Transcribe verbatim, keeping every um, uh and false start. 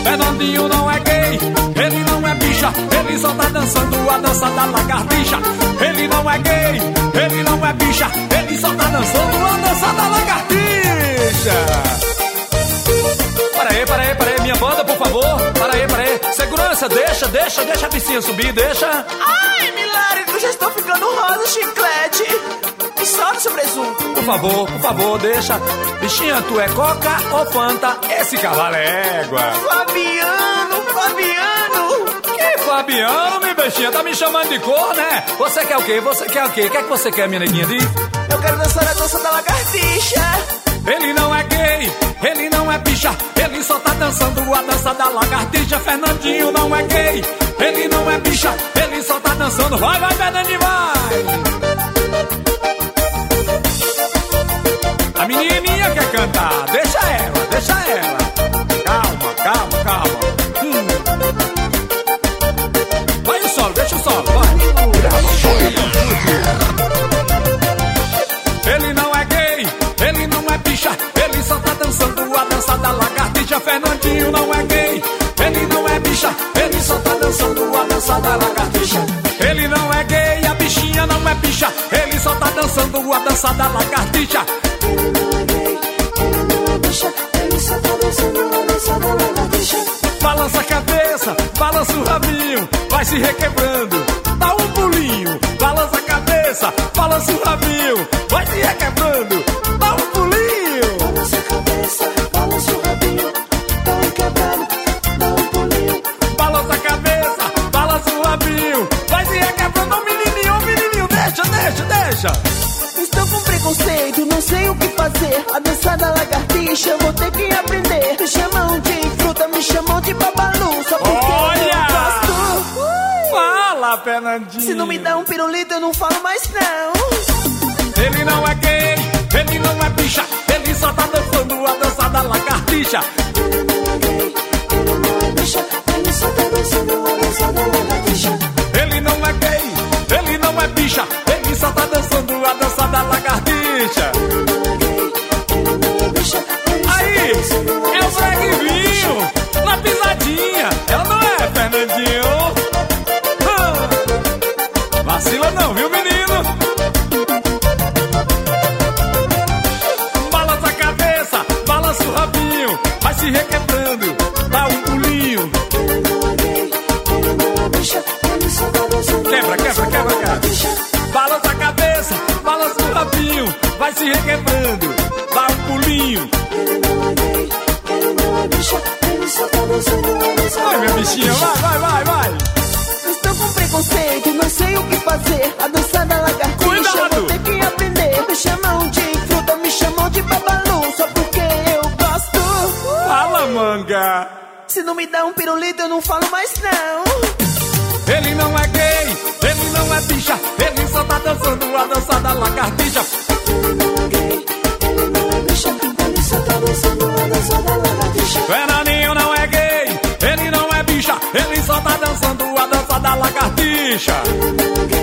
Fernandinho não é gay, ele não é bicha, ele só tá dançando a dança da lagartixa. Ele não é gay, ele não é bicha, ele só tá dançando a dança da lagartixa. Para aí, para aí, para aí, minha banda, por favor. Para aí, para aí. Segurança, deixa, deixa, deixa a bichinha subir, deixa. Ai, Milari, eu já estou ficando rosa, chiclete. Me solta seu presunto. Por favor, por favor, deixa. Bichinha, tu é Coca ou Fanta? Esse cavalo é égua. Fabiano, Fabiano. Que Fabiano, minha bichinha? Tá me chamando de cor, né? Você quer o quê? Você quer o quê? O que é que você quer, minha neguinha? Diz. Eu quero dançar a dança da lagartixa. Ele não é gay, ele não é bicha, ele só tá dançando a dança da lagartixa. Fernandinho não é gay, ele não é bicha, ele só tá dançando. Vai, vai, Fernandinho, vai! A menininha quer cantar, deixa ela, deixa ela. Calma, calma, calma. Hum. Vai o solo, deixa o solo, vai. Ele não é gay, ele não é bicha, ele só tá dançando a dança da lagartixa. Fernandinho não é gay, ele não é bicha, ele só tá dançando a dança da lagartixa. Ele não é gay, a bichinha não é bicha, ele só tá dançando a dança da lagartixa. Ele não é gay, ele não é bicha, ele só tá dançando a dança da lagartixa. Balança a cabeça, balança o rabinho, vai se requebrando, dá um pulinho. Balança a cabeça, balança o rabinho, vai se requebrando, dá um pulinho. Balança a cabeça, balança o rabinho, dá um quebrado, dá um pulinho. Balança a cabeça, balança o rabinho, vai se requebrando. Ô menininho, ô menininho, deixa, deixa, deixa. Estou com preconceito, não sei o que fazer. A dança da lagartixa eu vou ter que aprender. Me chamam de fruta, me chamam de babalu, só porque Olha! eu gosto. Fala, Fernandinho. Se não me dá um pirulito eu não falo mais não. Ele não é gay, ele não é bicha, ele só tá dançando a dança da lagartixa. Ele não é gay, ele não é bicha, ele só tá dançando a dança da lagartixa. Ele não é gay, ele não é bicha, ele só tá dançando a dança da lagartixa. Ele não é gay, ele não é bicha, ele só Aí, tá dançando a é o dança da Breguinho, lagartixa. na pisadinha, ela não é, Fernandinho? Ah, vacila não, viu, menino? Balança a cabeça, balança o rabinho, vai se requebrando, dá um pulinho. Ele não é gay, ele não é bicha, ele só tá dançando Quebra, a quebra, dança da quebra, quebra. lagartixa. Balança a cabeça, balança o rabinho, vai se requebrando, dá um pulinho. Ele não é gay, ele não é bicha, ele só tá dançando a dança da Vai, minha bichinha, vai, vai, vai, vai. Estou com preconceito, não sei o que fazer. A dança da lagartixa Cuidado! eu vou ter que aprender. Me chamam de fruta, me chamam de babalu, só porque eu gosto. Fala, manga. Se não me dá um pirulito eu não falo mais não. Ele não é gay, ele não é bicha, ele só tá dançando a dança da lagartixa. Ele não é gay, ele não é bicha, ele só tá dançando a dança da lagartixa. Fernandinho não é gay, ele não é bicha, ele só tá dançando a dança da lagartixa. Ele não é gay,